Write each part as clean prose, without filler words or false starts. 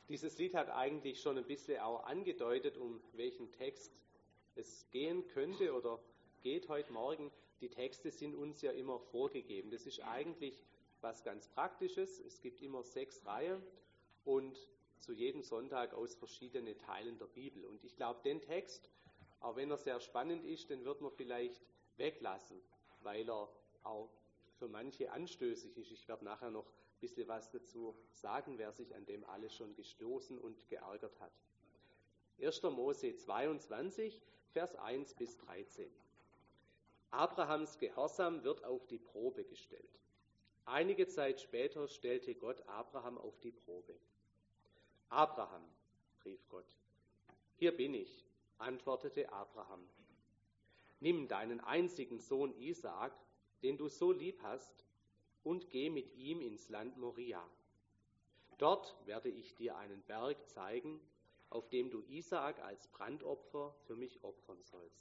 Dieses Lied hat eigentlich schon ein bisschen auch angedeutet, um welchen Text es gehen könnte oder geht heute Morgen. Die Texte sind uns ja immer vorgegeben. Das ist eigentlich was ganz Praktisches. Es gibt immer 6 Reihen und zu jedem Sonntag aus verschiedenen Teilen der Bibel. Und ich glaube, den Text, auch wenn er sehr spannend ist, den wird man vielleicht weglassen, weil er auch für manche anstößig ist. Ich werde nachher noch ein bisschen was dazu sagen, wer sich an dem alles schon gestoßen und geärgert hat. 1. Mose 22, Vers 1 bis 13. Abrahams Gehorsam wird auf die Probe gestellt. Einige Zeit später stellte Gott Abraham auf die Probe. Abraham, rief Gott. Hier bin ich, antwortete Abraham. Nimm deinen einzigen Sohn Isaak, den du so lieb hast, und geh mit ihm ins Land Moria. Dort werde ich dir einen Berg zeigen, auf dem du Isaak als Brandopfer für mich opfern sollst.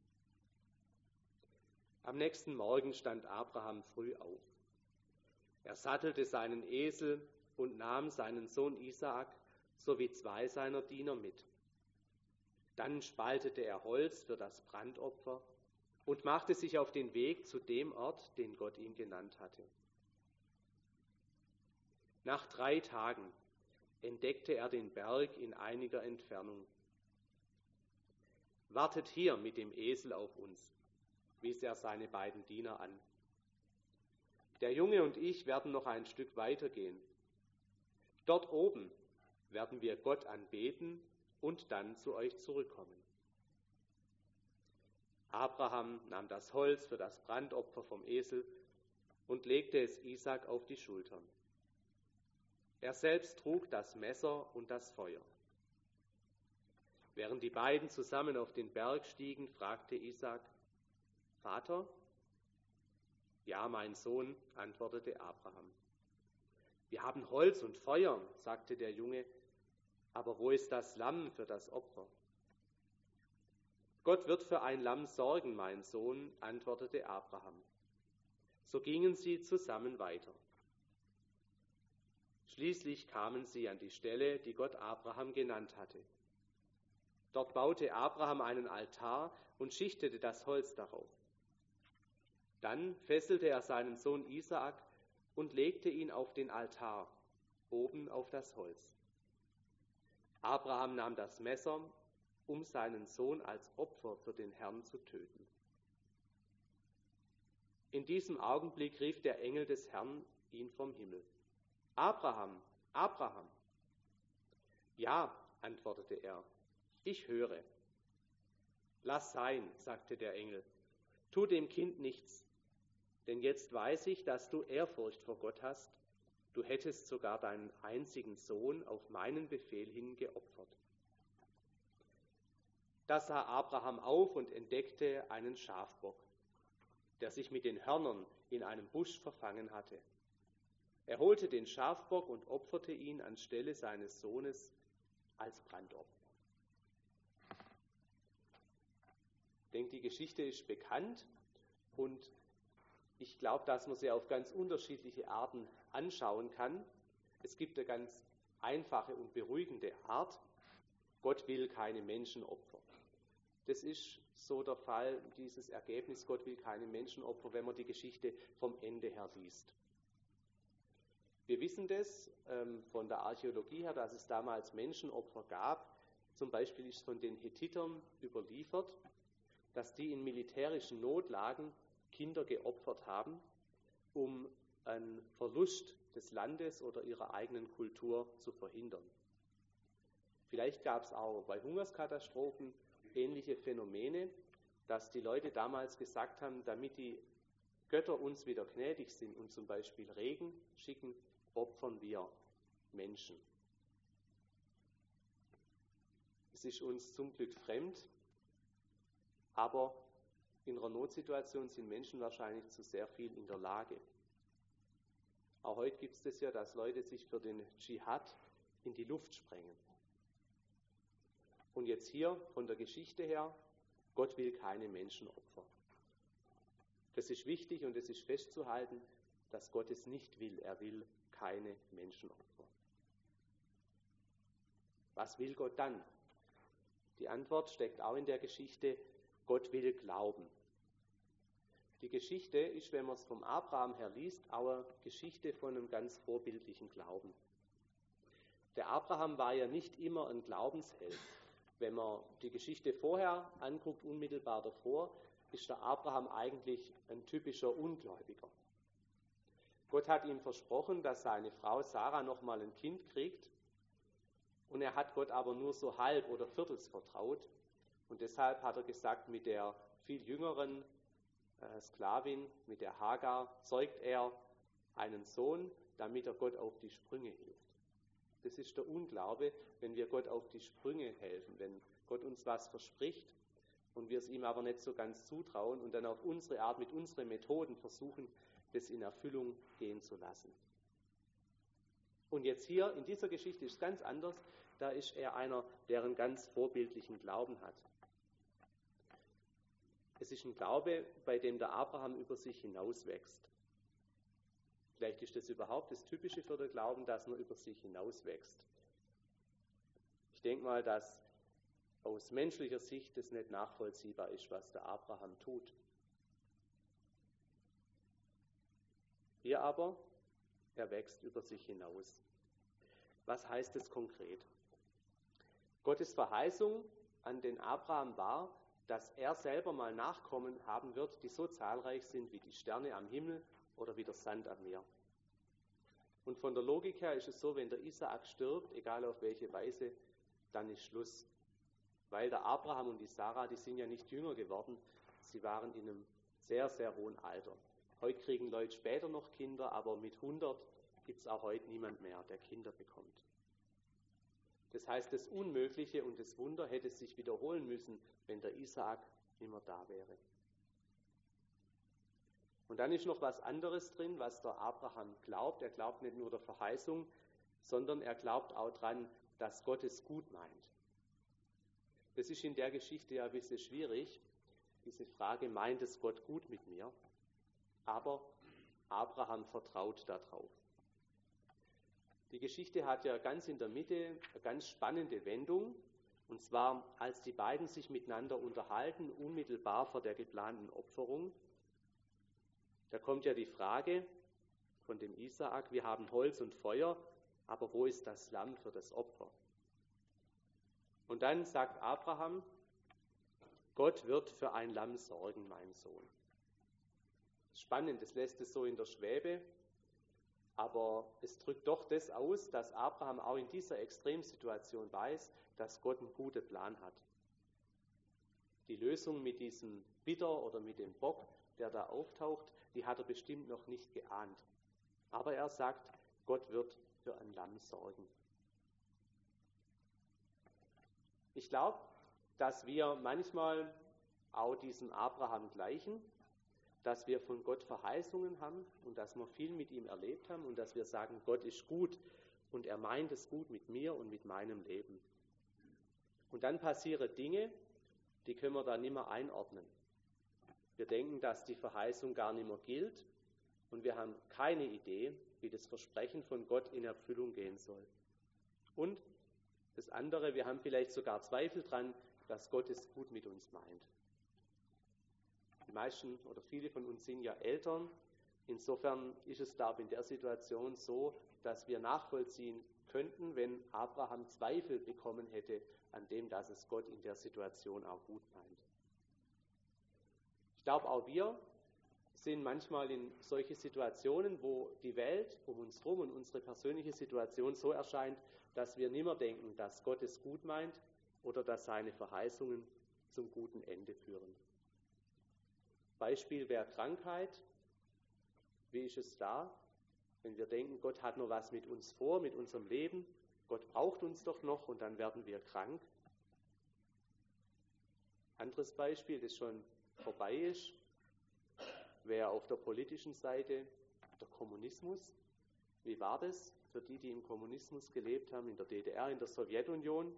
Am nächsten Morgen stand Abraham früh auf. Er sattelte seinen Esel und nahm seinen Sohn Isaak sowie 2 seiner Diener mit. Dann spaltete er Holz für das Brandopfer und machte sich auf den Weg zu dem Ort, den Gott ihm genannt hatte. Nach 3 Tagen entdeckte er den Berg in einiger Entfernung. Wartet hier mit dem Esel auf uns, wies er seine beiden Diener an. Der Junge und ich werden noch ein Stück weitergehen. Dort oben werden wir Gott anbeten und dann zu euch zurückkommen. Abraham nahm das Holz für das Brandopfer vom Esel und legte es Isaak auf die Schultern. Er selbst trug das Messer und das Feuer. Während die beiden zusammen auf den Berg stiegen, fragte Isaak: Vater? Ja, mein Sohn, antwortete Abraham. Wir haben Holz und Feuer, sagte der Junge, aber wo ist das Lamm für das Opfer? Gott wird für ein Lamm sorgen, mein Sohn, antwortete Abraham. So gingen sie zusammen weiter. Schließlich kamen sie an die Stelle, die Gott Abraham genannt hatte. Dort baute Abraham einen Altar und schichtete das Holz darauf. Dann fesselte er seinen Sohn Isaak und legte ihn auf den Altar, oben auf das Holz. Abraham nahm das Messer, um seinen Sohn als Opfer für den Herrn zu töten. In diesem Augenblick rief der Engel des Herrn ihn vom Himmel: Abraham, Abraham! Ja, antwortete er, ich höre. Lass sein, sagte der Engel, tu dem Kind nichts, denn jetzt weiß ich, dass du Ehrfurcht vor Gott hast. Du hättest sogar deinen einzigen Sohn auf meinen Befehl hin geopfert. Da sah Abraham auf und entdeckte einen Schafbock, der sich mit den Hörnern in einem Busch verfangen hatte. Er holte den Schafbock und opferte ihn anstelle seines Sohnes als Brandopfer. Ich denke, die Geschichte ist bekannt und ich glaube, dass man sie auf ganz unterschiedliche Arten anschauen kann. Es gibt eine ganz einfache und beruhigende Art. Gott will keine Menschenopfer. Das ist so der Fall, dieses Ergebnis, Gott will keine Menschenopfer, wenn man die Geschichte vom Ende her liest. Wir wissen das von der Archäologie her, dass es damals Menschenopfer gab. Zum Beispiel ist von den Hethitern überliefert, dass die in militärischen Notlagen Kinder geopfert haben, um einen Verlust des Landes oder ihrer eigenen Kultur zu verhindern. Vielleicht gab es auch bei Hungerskatastrophen ähnliche Phänomene, dass die Leute damals gesagt haben, damit die Götter uns wieder gnädig sind und zum Beispiel Regen schicken, opfern wir Menschen. Es ist uns zum Glück fremd, aber in einer Notsituation sind Menschen wahrscheinlich zu sehr viel in der Lage. Auch heute gibt es das ja, dass Leute sich für den Dschihad in die Luft sprengen. Und jetzt hier von der Geschichte her, Gott will keine Menschenopfer. Das ist wichtig und es ist festzuhalten, dass Gott es nicht will. Er will keine Menschenopfer. Was will Gott dann? Die Antwort steckt auch in der Geschichte: Gott will glauben. Die Geschichte ist, wenn man es vom Abraham her liest, auch eine Geschichte von einem ganz vorbildlichen Glauben. Der Abraham war ja nicht immer ein Glaubensheld. Wenn man die Geschichte vorher anguckt, unmittelbar davor, ist der Abraham eigentlich ein typischer Ungläubiger. Gott hat ihm versprochen, dass seine Frau Sarah nochmal ein Kind kriegt, und er hat Gott aber nur so halb oder viertels vertraut, und deshalb hat er gesagt, mit der viel jüngeren Sklavin, mit der Hagar, zeugt er einen Sohn, damit er Gott auf die Sprünge hilft. Das ist der Unglaube, wenn wir Gott auf die Sprünge helfen, wenn Gott uns was verspricht und wir es ihm aber nicht so ganz zutrauen und dann auf unsere Art, mit unseren Methoden versuchen, das in Erfüllung gehen zu lassen. Und jetzt hier in dieser Geschichte ist es ganz anders. Da ist er einer, der einen ganz vorbildlichen Glauben hat. Es ist ein Glaube, bei dem der Abraham über sich hinauswächst. Vielleicht ist das überhaupt das Typische für den Glauben, dass man über sich hinauswächst. Ich denke mal, dass aus menschlicher Sicht das nicht nachvollziehbar ist, was der Abraham tut. Hier aber, er wächst über sich hinaus. Was heißt das konkret? Gottes Verheißung an den Abraham war, dass er selber mal Nachkommen haben wird, die so zahlreich sind wie die Sterne am Himmel oder wie der Sand am Meer. Und von der Logik her ist es so, wenn der Isaak stirbt, egal auf welche Weise, dann ist Schluss. Weil der Abraham und die Sarah, die sind ja nicht jünger geworden, sie waren in einem sehr, sehr hohen Alter. Heute kriegen Leute später noch Kinder, aber mit 100 gibt es auch heute niemand mehr, der Kinder bekommt. Das heißt, das Unmögliche und das Wunder hätte sich wiederholen müssen, wenn der Isaak immer da wäre. Und dann ist noch was anderes drin, was der Abraham glaubt. Er glaubt nicht nur der Verheißung, sondern er glaubt auch daran, dass Gott es gut meint. Das ist in der Geschichte ja ein bisschen schwierig, diese Frage, meint es Gott gut mit mir? Aber Abraham vertraut darauf. Die Geschichte hat ja ganz in der Mitte eine ganz spannende Wendung, und zwar, als die beiden sich miteinander unterhalten, unmittelbar vor der geplanten Opferung. Da kommt ja die Frage von dem Isaak: Wir haben Holz und Feuer, aber wo ist das Lamm für das Opfer? Und dann sagt Abraham: Gott wird für ein Lamm sorgen, mein Sohn. Spannend, das lässt es so in der Schwebe, aber es drückt doch das aus, dass Abraham auch in dieser Extremsituation weiß, dass Gott einen guten Plan hat. Die Lösung mit diesem Widder oder mit dem Bock, der da auftaucht, die hat er bestimmt noch nicht geahnt. Aber er sagt, Gott wird für ein Lamm sorgen. Ich glaube, dass wir manchmal auch diesem Abraham gleichen, dass wir von Gott Verheißungen haben und dass wir viel mit ihm erlebt haben und dass wir sagen, Gott ist gut und er meint es gut mit mir und mit meinem Leben. Und dann passieren Dinge, die können wir da nicht mehr einordnen. Wir denken, dass die Verheißung gar nicht mehr gilt und wir haben keine Idee, wie das Versprechen von Gott in Erfüllung gehen soll. Und das andere, wir haben vielleicht sogar Zweifel dran, dass Gott es gut mit uns meint. Die meisten oder viele von uns sind ja Eltern. Insofern ist es, glaube ich, in der Situation so, dass wir nachvollziehen könnten, wenn Abraham Zweifel bekommen hätte an dem, dass es Gott in der Situation auch gut meint. Ich glaube, auch wir sind manchmal in solche Situationen, wo die Welt um uns herum und unsere persönliche Situation so erscheint, dass wir nicht mehr denken, dass Gott es gut meint oder dass seine Verheißungen zum guten Ende führen. Beispiel wäre Krankheit. Wie ist es da, wenn wir denken, Gott hat noch was mit uns vor, mit unserem Leben, Gott braucht uns doch noch und dann werden wir krank? Anderes Beispiel, das schon vorbei ist, wäre auf der politischen Seite der Kommunismus. Wie war das für die, die im Kommunismus gelebt haben, in der DDR, in der Sowjetunion?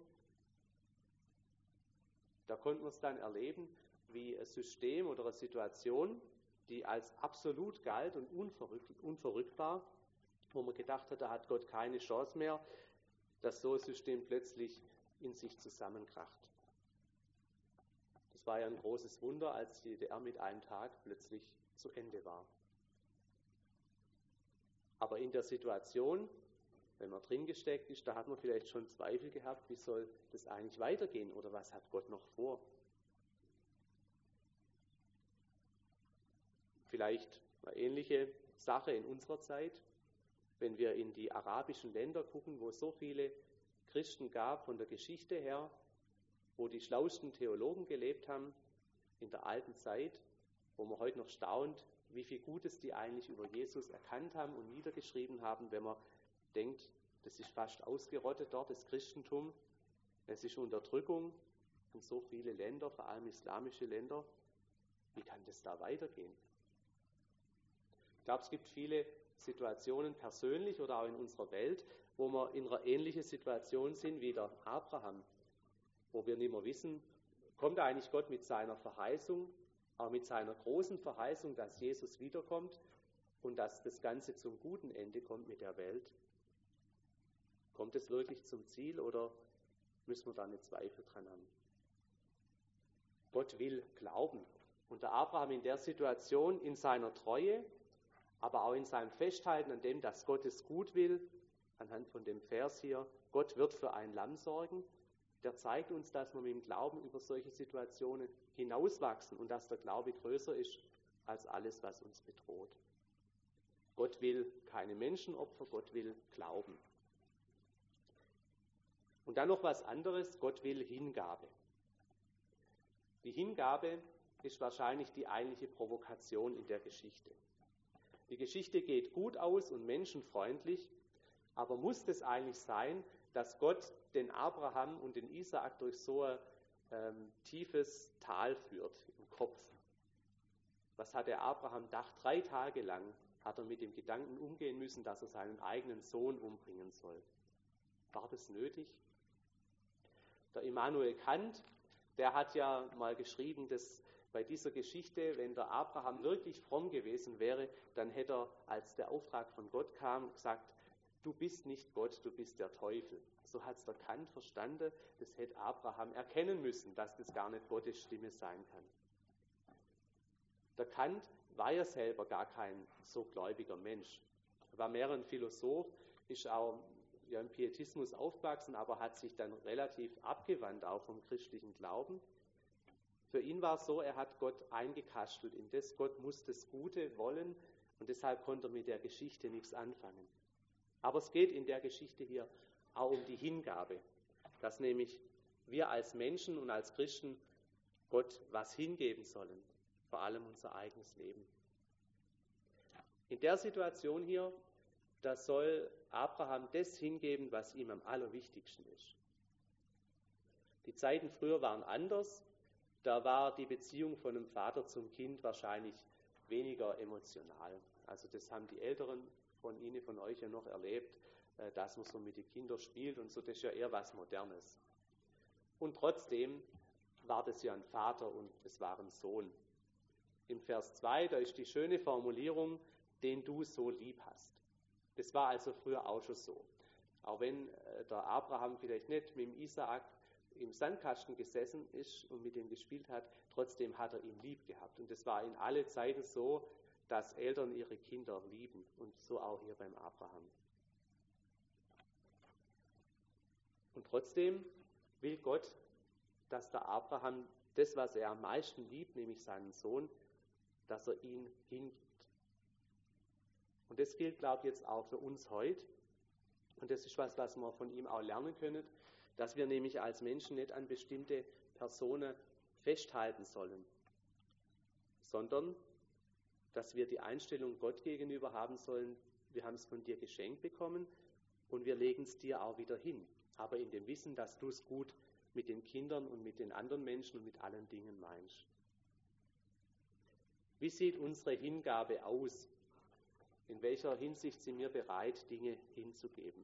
Da konnten wir es dann erleben, wie ein System oder eine Situation, die als absolut galt und unverrückbar, wo man gedacht hat, da hat Gott keine Chance mehr, dass so ein System plötzlich in sich zusammenkracht. Das war ja ein großes Wunder, als die DDR mit einem Tag plötzlich zu Ende war. Aber in der Situation, wenn man drin gesteckt ist, da hat man vielleicht schon Zweifel gehabt, wie soll das eigentlich weitergehen oder was hat Gott noch vor? Vielleicht eine ähnliche Sache in unserer Zeit, wenn wir in die arabischen Länder gucken, wo es so viele Christen gab von der Geschichte her, wo die schlauesten Theologen gelebt haben in der alten Zeit, wo man heute noch staunt, wie viel Gutes die eigentlich über Jesus erkannt haben und niedergeschrieben haben, wenn man denkt, das ist fast ausgerottet dort, das Christentum. Es ist Unterdrückung in so viele Länder, vor allem islamische Länder. Wie kann das da weitergehen? Ich glaube, es gibt viele Situationen persönlich oder auch in unserer Welt, wo wir in einer ähnlichen Situation sind wie der Abraham, wo wir nicht mehr wissen, kommt eigentlich Gott mit seiner Verheißung, auch mit seiner großen Verheißung, dass Jesus wiederkommt und dass das Ganze zum guten Ende kommt mit der Welt. Kommt es wirklich zum Ziel oder müssen wir da eine Zweifel dran haben? Gott will glauben. Und der Abraham in der Situation, in seiner Treue, aber auch in seinem Festhalten an dem, dass Gott es gut will, anhand von dem Vers hier, Gott wird für ein Lamm sorgen, der zeigt uns, dass wir mit dem Glauben über solche Situationen hinauswachsen und dass der Glaube größer ist als alles, was uns bedroht. Gott will keine Menschenopfer, Gott will Glauben. Und dann noch was anderes, Gott will Hingabe. Die Hingabe ist wahrscheinlich die eigentliche Provokation in der Geschichte. Die Geschichte geht gut aus und menschenfreundlich, aber muss es eigentlich sein, dass Gott den Abraham und den Isaak durch so ein tiefes Tal führt im Kopf? Was hat der Abraham gedacht? 3 Tage lang hat er mit dem Gedanken umgehen müssen, dass er seinen eigenen Sohn umbringen soll. War das nötig? Der Immanuel Kant, der hat ja mal geschrieben, dass bei dieser Geschichte, wenn der Abraham wirklich fromm gewesen wäre, dann hätte er, als der Auftrag von Gott kam, gesagt, du bist nicht Gott, du bist der Teufel. So hat es der Kant verstanden, das hätte Abraham erkennen müssen, dass das gar nicht Gottes Stimme sein kann. Der Kant war ja selber gar kein so gläubiger Mensch. Er war mehr ein Philosoph, ist auch im Pietismus aufgewachsen, aber hat sich dann relativ abgewandt auch vom christlichen Glauben. Für ihn war es so, er hat Gott eingekastelt in das, Gott muss das Gute wollen und deshalb konnte er mit der Geschichte nichts anfangen. Aber es geht in der Geschichte hier auch um die Hingabe, dass nämlich wir als Menschen und als Christen Gott was hingeben sollen, vor allem unser eigenes Leben. In der Situation hier, da soll Abraham das hingeben, was ihm am allerwichtigsten ist. Die Zeiten früher waren anders, da war die Beziehung von einem Vater zum Kind wahrscheinlich weniger emotional. Also das haben die Älteren von Ihnen, von euch ja noch erlebt, dass man so mit den Kindern spielt und so, das ist ja eher was Modernes. Und trotzdem war das ja ein Vater und es war ein Sohn. Im Vers 2, da ist die schöne Formulierung, den du so lieb hast. Das war also früher auch schon so. Auch wenn der Abraham vielleicht nicht mit dem Isaak im Sandkasten gesessen ist und mit ihm gespielt hat, trotzdem hat er ihn lieb gehabt. Und das war in alle Zeiten so, dass Eltern ihre Kinder lieben und so auch hier beim Abraham. Und trotzdem will Gott, dass der Abraham das, was er am meisten liebt, nämlich seinen Sohn, dass er ihn hingibt. Und das gilt, glaube ich, jetzt auch für uns heute. Und das ist was wir von ihm auch lernen können, dass wir nämlich als Menschen nicht an bestimmte Personen festhalten sollen, sondern dass wir die Einstellung Gott gegenüber haben sollen, wir haben es von dir geschenkt bekommen und wir legen es dir auch wieder hin. Aber in dem Wissen, dass du es gut mit den Kindern und mit den anderen Menschen und mit allen Dingen meinst. Wie sieht unsere Hingabe aus? In welcher Hinsicht sind wir bereit, Dinge hinzugeben?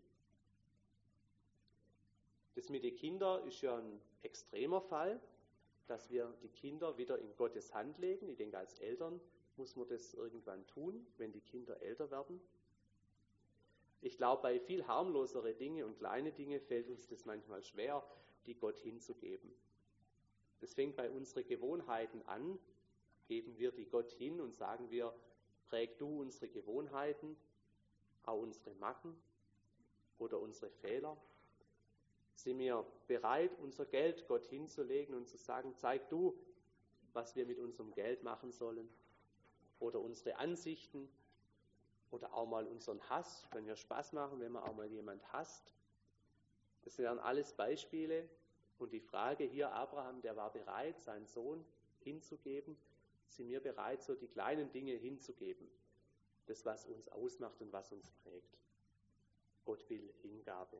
Das mit den Kindern ist ja ein extremer Fall, dass wir die Kinder wieder in Gottes Hand legen. Ich denke, als Eltern muss man das irgendwann tun, wenn die Kinder älter werden. Ich glaube, bei viel harmlosere Dinge und kleine Dinge fällt uns das manchmal schwer, die Gott hinzugeben. Das fängt bei unseren Gewohnheiten an, geben wir die Gott hin und sagen wir, präg du unsere Gewohnheiten, auch unsere Macken oder unsere Fehler. Sind wir bereit, unser Geld Gott hinzulegen und zu sagen, zeig du, was wir mit unserem Geld machen sollen? Oder unsere Ansichten oder auch mal unseren Hass. Kann ja Spaß machen, wenn man auch mal jemand hasst. Das wären alles Beispiele. Und die Frage hier, Abraham, der war bereit, seinen Sohn hinzugeben. Sind wir bereit, so die kleinen Dinge hinzugeben? Das, was uns ausmacht und was uns prägt. Gott will Hingabe.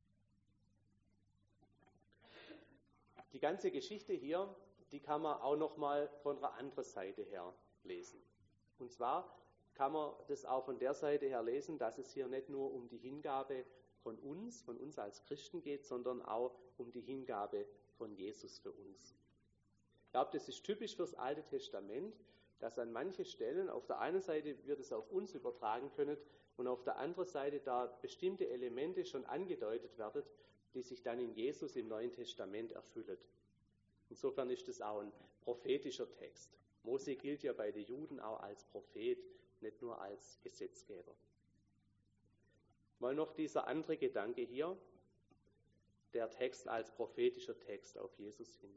Die ganze Geschichte hier, die kann man auch noch mal von einer anderen Seite her lesen. Und zwar kann man das auch von der Seite her lesen, dass es hier nicht nur um die Hingabe von uns als Christen geht, sondern auch um die Hingabe von Jesus für uns. Ich glaube, das ist typisch fürs Alte Testament, dass an manchen Stellen auf der einen Seite wir das auf uns übertragen können und auf der anderen Seite da bestimmte Elemente schon angedeutet werden, die sich dann in Jesus im Neuen Testament erfüllen. Insofern ist das auch ein prophetischer Text. Mose gilt ja bei den Juden auch als Prophet, nicht nur als Gesetzgeber. Mal noch dieser andere Gedanke hier, der Text als prophetischer Text auf Jesus hin.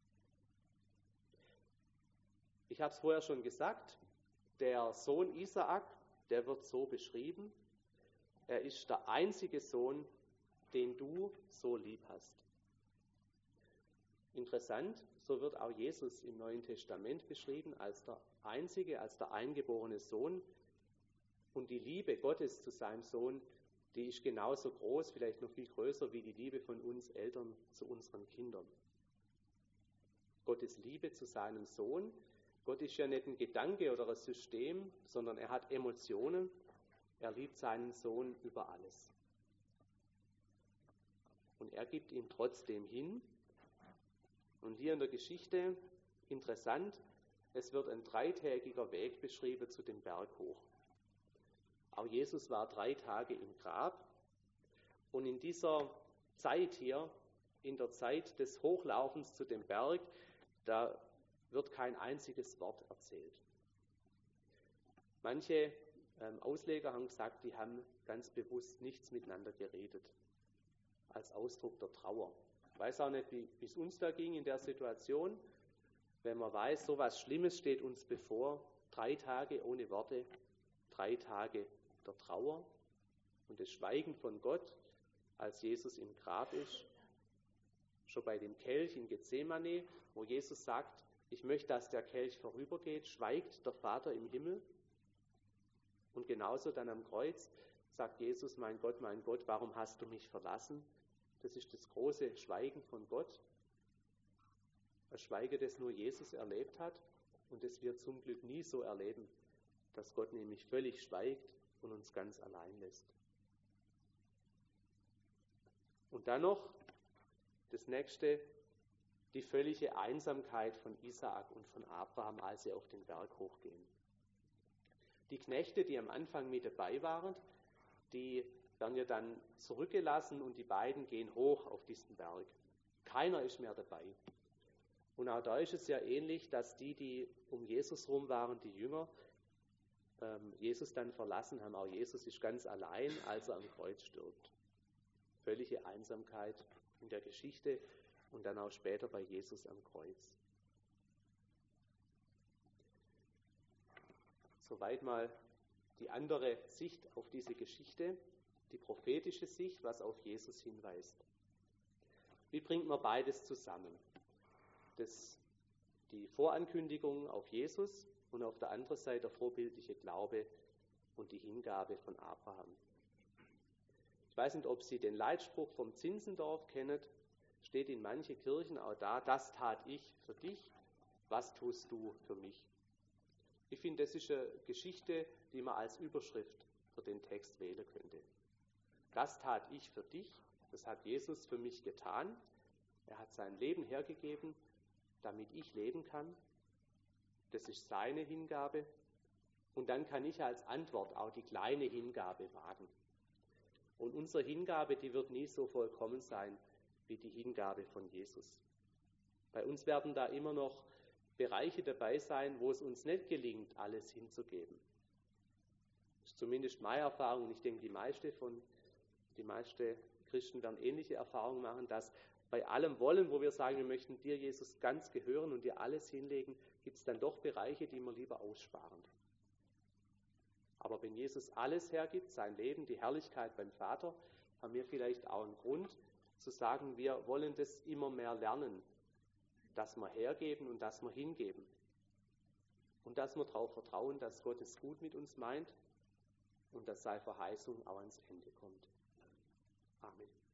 Ich habe es vorher schon gesagt, der Sohn Isaak, der wird so beschrieben, er ist der einzige Sohn, den du so lieb hast. Interessant, so wird auch Jesus im Neuen Testament beschrieben als der einzige, als der eingeborene Sohn. Und die Liebe Gottes zu seinem Sohn, die ist genauso groß, vielleicht noch viel größer, wie die Liebe von uns Eltern zu unseren Kindern. Gottes Liebe zu seinem Sohn, Gott ist ja nicht ein Gedanke oder ein System, sondern er hat Emotionen. Er liebt seinen Sohn über alles. Und er gibt ihn trotzdem hin. Und hier in der Geschichte, interessant, es wird ein 3-tägiger Weg beschrieben zu dem Berg hoch. Auch Jesus war 3 Tage im Grab. Und in dieser Zeit hier, in der Zeit des Hochlaufens zu dem Berg, da wird kein einziges Wort erzählt. Manche Ausleger haben gesagt, die haben ganz bewusst nichts miteinander geredet, als Ausdruck der Trauer. Ich weiß auch nicht, wie es uns da ging in der Situation, wenn man weiß, so etwas Schlimmes steht uns bevor, 3 Tage ohne Worte, 3 Tage der Trauer und das Schweigen von Gott, als Jesus im Grab ist. Schon bei dem Kelch in Gethsemane, wo Jesus sagt, ich möchte, dass der Kelch vorübergeht, schweigt der Vater im Himmel. Und genauso dann am Kreuz sagt Jesus, mein Gott, warum hast du mich verlassen? Das ist das große Schweigen von Gott. Ein Schweigen, das nur Jesus erlebt hat und das wir zum Glück nie so erleben, dass Gott nämlich völlig schweigt und uns ganz allein lässt. Und dann noch das nächste, die völlige Einsamkeit von Isaak und von Abraham, als sie auf den Berg hochgehen. Die Knechte, die am Anfang mit dabei waren, die werden ja dann zurückgelassen und die beiden gehen hoch auf diesen Berg. Keiner ist mehr dabei. Und auch da ist es ja ähnlich, dass die um Jesus rum waren, die Jünger, Jesus dann verlassen haben. Auch Jesus ist ganz allein, als er am Kreuz stirbt. Völlige Einsamkeit in der Geschichte und dann auch später bei Jesus am Kreuz. Soweit mal die andere Sicht auf diese Geschichte, die prophetische Sicht, was auf Jesus hinweist. Wie bringt man beides zusammen? Die Vorankündigung auf Jesus und auf der anderen Seite der vorbildliche Glaube und die Hingabe von Abraham. Ich weiß nicht, ob Sie den Leitspruch vom Zinzendorf kennen, steht in manchen Kirchen auch da, das tat ich für dich, was tust du für mich? Ich finde, das ist eine Geschichte, die man als Überschrift für den Text wählen könnte. Das tat ich für dich, das hat Jesus für mich getan. Er hat sein Leben hergegeben, damit ich leben kann. Das ist seine Hingabe. Und dann kann ich als Antwort auch die kleine Hingabe wagen. Und unsere Hingabe, die wird nie so vollkommen sein wie die Hingabe von Jesus. Bei uns werden da immer noch Bereiche dabei sein, wo es uns nicht gelingt, alles hinzugeben. Das ist zumindest meine Erfahrung, und ich denke, die meisten Christen werden ähnliche Erfahrungen machen, dass bei allem Wollen, wo wir sagen, wir möchten dir, Jesus, ganz gehören und dir alles hinlegen, gibt es dann doch Bereiche, die wir lieber aussparen. Aber wenn Jesus alles hergibt, sein Leben, die Herrlichkeit beim Vater, haben wir vielleicht auch einen Grund zu sagen, wir wollen das immer mehr lernen, dass wir hergeben und dass wir hingeben. Und dass wir darauf vertrauen, dass Gott es gut mit uns meint und dass seine Verheißung auch ans Ende kommt. Amen.